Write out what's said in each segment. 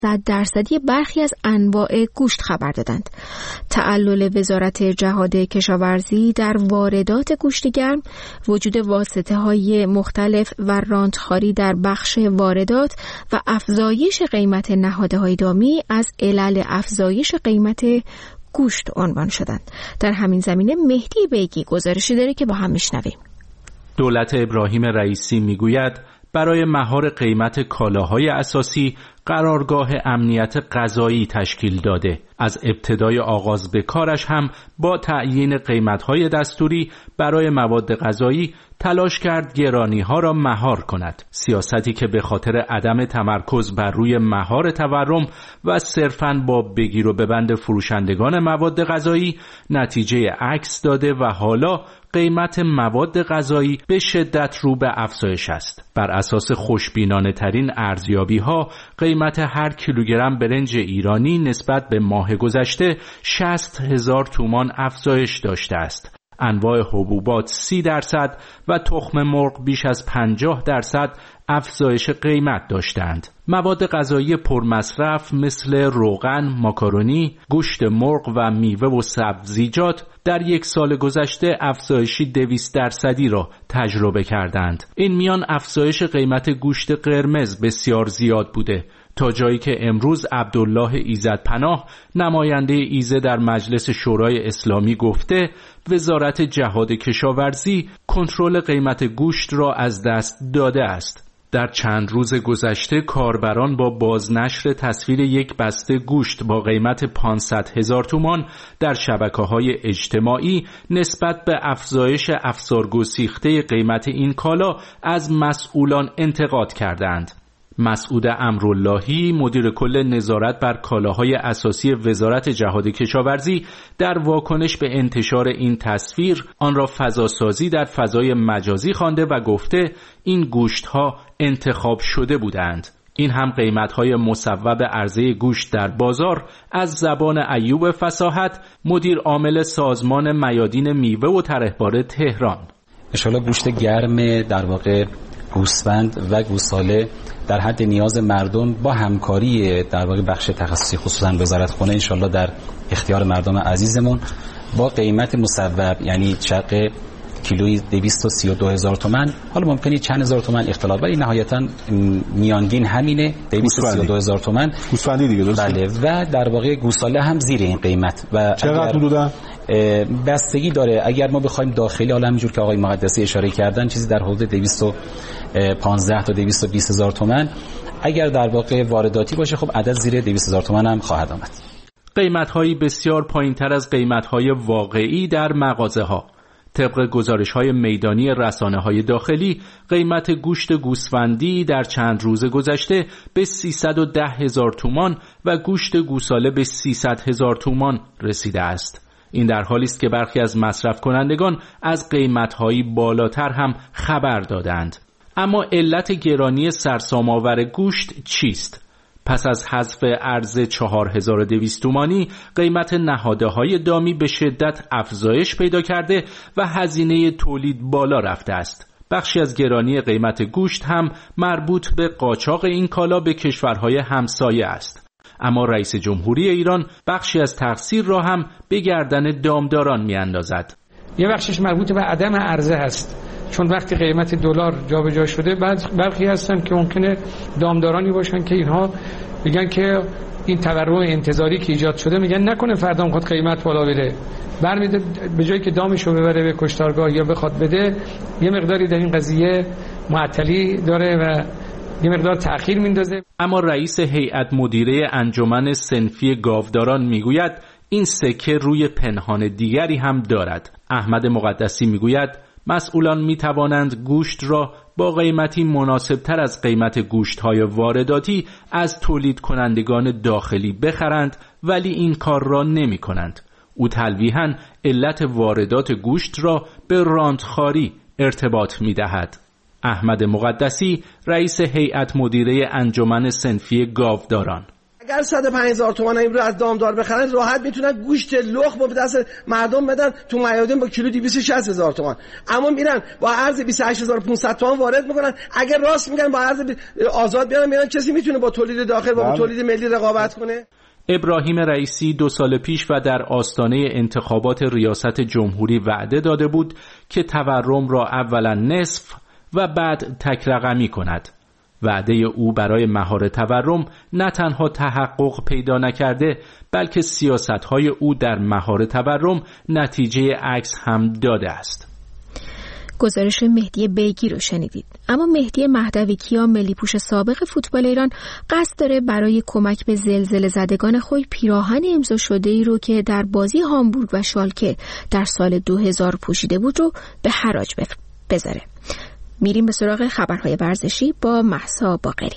100% برخی از انواع گوشت خبر دادند. تعلل وزارت جهاد کشاورزی در واردات گوشت گرم، وجود واسطه‌های مختلف و رانتخواری در بخش واردات و افزایش قیمت نهادهای دامی از علل افزایش قیمت گوشت عنوان شدند. در همین زمینه مهدی بیگی گزارشی داره که با هم میشنویم. دولت ابراهیم رئیسی میگوید برای مهار قیمت کالاهای اساسی قرارگاه امنیت غذایی تشکیل داده. از ابتدای آغاز به کارش هم با تعیین قیمت‌های دستوری برای مواد غذایی تلاش کرد گرانی‌ها را مهار کند. سیاستی که به خاطر عدم تمرکز بر روی مهار تورم و صرفاً با بگیر و ببند فروشندگان مواد غذایی نتیجه عکس داده و حالا قیمت مواد غذایی به شدت رو به افزایش است. بر اساس خوشبینانه ترین ارزیابی‌ها قیمت هر کیلوگرم برنج ایرانی نسبت به ماه گذشته 60,000 تومان افزایش داشته است. انواع حبوبات 30% و تخم مرغ بیش از 50% افزایش قیمت داشتند. مواد غذایی پرمصرف مثل روغن، ماکارونی، گوشت مرغ و میوه و سبزیجات در یک سال گذشته افزایشی 200% را تجربه کردند. این میان افزایش قیمت گوشت قرمز بسیار زیاد بوده، تا جایی که امروز عبدالله ایزدپناه نماینده ایزه در مجلس شورای اسلامی گفته وزارت جهاد کشاورزی کنترل قیمت گوشت را از دست داده است. در چند روز گذشته کاربران با بازنشر تصویر یک بسته گوشت با قیمت 500,000 تومان در شبکه‌های اجتماعی نسبت به افزایش افسارگسیخته قیمت این کالا از مسئولان انتقاد کردند. مسعود امراللهی مدیر کل نظارت بر کالاهای اساسی وزارت جهاد کشاورزی در واکنش به انتشار این تصویر آن را فضاسازی در فضای مجازی خوانده و گفته این گوشت‌ها انتخاب شده بودند. این هم قیمت‌های مصوب عرضه گوشت در بازار از زبان ایوب فصاحت مدیر عامل سازمان میادین میوه و ترهبار تهران. انشالله گوشت گرم در واقع گوسفند و گوساله در حد نیاز مردم با همکاری در واقع بخش تخصصی خصوصا وزارتخانه انشالله در اختیار مردم عزیزمون با قیمت مصوب یعنی چرخ کیلویی 232,000 تومان، حالا ممکنه چند هزار تومان اختلاف ولی نهایتا میانگین همینه 232,000 تومان گوسفندی دیگه درسته؟ بله و در واقع گوساله هم زیر این قیمت و چقدر حدودا بستگی داره. اگر ما بخوایم داخلی حالا همینجور که آقای مقدسی اشاره کردن چیزی در حدود 215 تا 220,000 تومان، اگر در واقع وارداتی باشه خب عدد زیر 200,000 تومان هم خواهد آمد. قیمت‌هایی بسیار پایین‌تر از قیمت‌های واقعی در مغازه‌ها. طبق گزارش‌های میدانی رسانه‌های داخلی قیمت گوشت گوسفندی در چند روز گذشته به 310,000 تومان و گوشت گوساله به 300,000 تومان رسیده است. این در حالی است که برخی از مصرف کنندگان از قیمت‌های بالاتر هم خبر دادند. اما علت گرانی سرسام‌آور گوشت چیست؟ پس از حذف ارز 4,200 تومانی قیمت نهادهای دامی به شدت افزایش پیدا کرده و هزینه تولید بالا رفته است. بخشی از گرانی قیمت گوشت هم مربوط به قاچاق این کالا به کشورهای همسایه است. اما رئیس جمهوری ایران بخشی از تقصیر را هم به گردن دامداران می‌اندازد. یه بخشش مربوط به عدم عرضه است، چون وقتی قیمت دلار جابجا شده برخی هستن که ممکنه دامدارانی باشن که اینها میگن که این تورم انتظاری که ایجاد شده میگن نکنه فردا میخواد قیمت بالا بره، برمیده به جایی که دامشو ببره به کشتارگاه یا بخواد بده یه مقداری در این قضیه معطلی داره و یه مقدار تأخیر میندازه. اما رئیس هیئت مدیره انجمن صنفی گاوداران میگوید این سکه روی پنهان دیگری هم دارد. احمد مقدسی میگوید مسئولان می توانند گوشت را با قیمتی مناسبتر از قیمت گوشت‌های وارداتی از تولید کنندگان داخلی بخرند ولی این کار را نمی کنند. او تلویحاً علت واردات گوشت را به رانتخواری ارتباط می دهد. احمد مقدسی رئیس هیئت مدیره انجمن صنفی گاوداران: اگر 105,000 تومان این رو از دامدار بخرن راحت میتونن گوشت لخت با دست مردم بدن تو میادین با کیلو 260,000 تومان، اما میرن با ارز 28500 تومان وارد میکنن. اگر راست میگن با ارز آزاد بیارن میرن، کسی میتونه با تولید داخل و با تولید ملی رقابت کنه؟ ابراهیم رئیسی 2 سال پیش و در آستانه انتخابات ریاست جمهوری وعده داده بود که تورم را اولا نصف و بعد تک رقمی کند. وعده او برای مهار تورم نه تنها تحقق پیدا نکرده، بلکه سیاست‌های او در مهار تورم نتیجه عکس هم داده است. گزارش مهدی بیگی رو شنیدید. اما مهدی مهدویکیا، ملی پوش سابق فوتبال ایران، قصد داره برای کمک به زلزله زدگان خود پیراهن امضا شده ای رو که در بازی هامبورگ و شالکه در سال 2000 پوشیده بود رو به حراج بذاره. میریم به سراغ خبرهای ورزشی با مهسا باقری.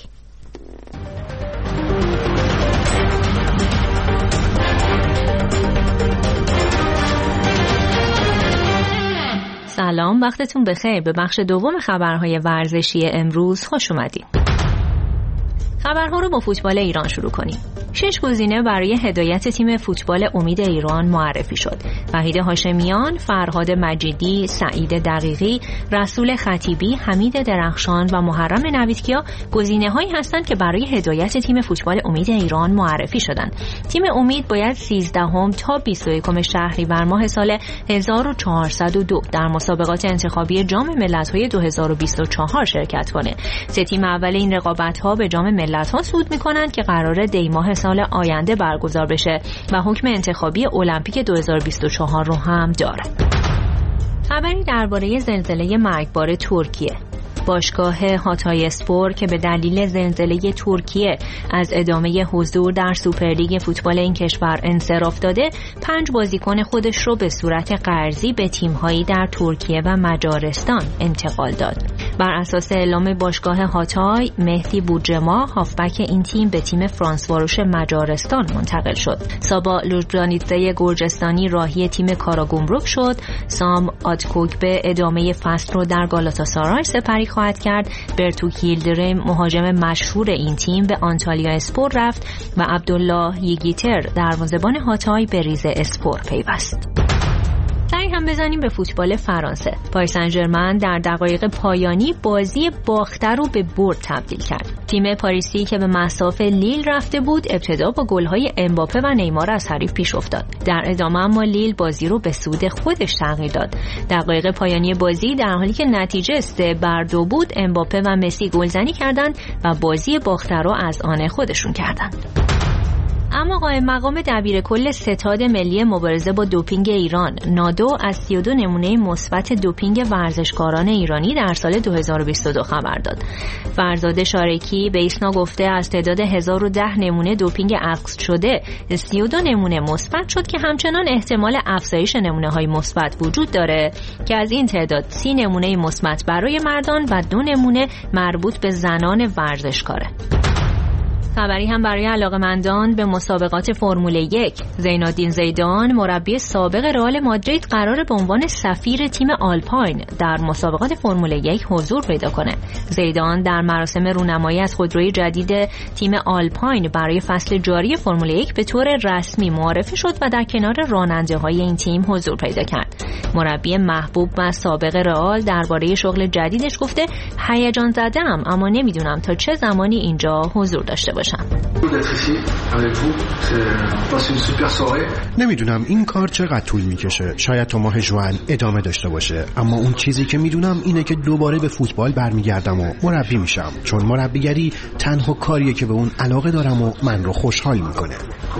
سلام، وقتتون بخیر. به بخش دوم خبرهای ورزشی امروز خوش اومدید. خبرها رو با فوتبال ایران شروع کنیم. 6 گزینه برای هدایت تیم فوتبال امید ایران معرفی شد. وحید هاشمیان، فرهاد مجیدی، سعید دقیقی، رسول خطیبی، حمید درخشان و محرم نویدکیا گزینه‌هایی هستند که برای هدایت تیم فوتبال امید ایران معرفی شدند. تیم امید باید 13 تا 21 شهریور ماه سال 1402 در مسابقات انتخابی جام ملت‌های 2024 شرکت کنه. 3 تیم اول این رقابت‌ها به جام ملت‌ها صعود می‌کنند که قراره دی ماه سال آینده برگزار بشه و حکم انتخابی المپیک 2024 رو هم داره. خبری درباره زلزله مرگبار ترکیه. باشگاه هاتای اسپور که به دلیل زلزله ترکیه از ادامه حضور در سوپرلیگ فوتبال این کشور انصراف داده، 5 بازیکن خودش رو به صورت قرضی به تیم‌هایی در ترکیه و مجارستان انتقال داد. بر اساس اعلام باشگاه هاتای، مهدی بوجما هافبک این تیم به تیم فرانسواروش مجارستان منتقل شد. سابا لوجانیتزه گرجستانی راهی تیم کاراگومروک شد. سام آتکوک به ادامه فصل رو در گالاتاسارای سپری خواهد کرد. برتو ییلدریم مهاجم مشهور این تیم به آنتالیا اسپور رفت و عبدالله یگیتر دروازه‌بان هاتای به ریزه اسپور پیوست. سری هم بزنیم به فوتبال فرانسه. پاریس سن ژرمن در دقایق پایانی بازی باخته رو به برد تبدیل کرد. تیم پاریسی که به مصاف لیل رفته بود، ابتدا با گل‌های امباپه و نیمار از حریف پیش افتاد. در ادامه اما لیل بازی رو به سود خودش تغییر داد. دقایق پایانی بازی در حالی که نتیجه 3-2 بود، امباپه و مسی گلزنی کردند و بازی باخته رو از آن خودشون کردند. اما قائم مقام دبیر کل ستاد ملی مبارزه با دوپینگ ایران نادو از 32 نمونه مثبت دوپینگ ورزشکاران ایرانی در سال 2022 خبر داد. فرزاد شارکی به ایسنا گفته از تعداد 1010 نمونه دوپینگ اخذ شده 32 نمونه مثبت شد که همچنان احتمال افزایش نمونه‌های مثبت وجود داره که از این تعداد 30 نمونه مثبت برای مردان و 2 نمونه مربوط به زنان ورزشکاره. خبری هم برای علاقه‌مندان به مسابقات فرمول 1. زینالدین زیدان مربی سابق رئال مادرید قراره به عنوان سفیر تیم آلپاین در مسابقات فرمول 1 حضور پیدا کنه. زیدان در مراسم رونمایی از خودروی جدید تیم آلپاین برای فصل جاری فرمول 1 به طور رسمی معرفی شد و در کنار راننده‌های این تیم حضور پیدا کرد. مربی محبوب و سابق رئال درباره شغل جدیدش گفته هیجان زده‌ام اما نمیدونم تا چه زمانی اینجا حضور داشته باشم. نمیدونم این کار چقدر طول میکشه. شاید تا ماه ژوئن ادامه داشته باشه، اما اون چیزی که میدونم اینه که دوباره به فوتبال برمیگردم و مربی میشم، چون مربیگری تنها کاریه که به اون علاقه دارم و من رو خوشحال میکنه.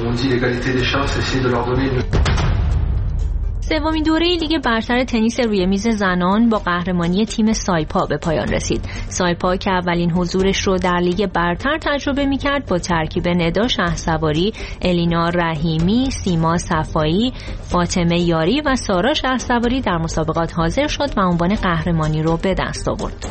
سومین دوره لیگ برتر تنیس روی میز زنان با قهرمانی تیم سایپا به پایان رسید. سایپا که اولین حضورش رو در لیگ برتر تجربه می‌کرد با ترکیب ندا شهسواری، الینا رحیمی، سیما صفایی، فاطمه یاری و سارا شهسواری در مسابقات حاضر شد و عنوان قهرمانی رو به دست آورد.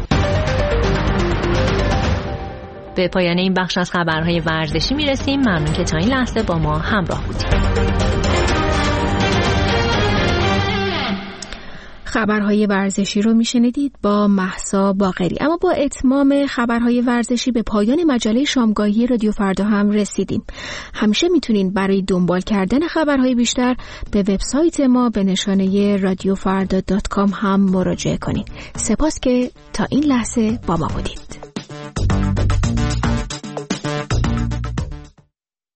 به پایان این بخش از خبرهای ورزشی میرسیم. ممنون که تا این لحظه با ما همراه بودید. خبرهای ورزشی رو میشنیدید با مهسا باقری. اما با اتمام خبرهای ورزشی به پایان مجله شامگاهی رادیو فردا هم رسیدیم. همیشه میتونین برای دنبال کردن خبرهای بیشتر به وبسایت ما به نشانه radiofarda.com هم مراجعه کنید. سپاس که تا این لحظه با ما بودید.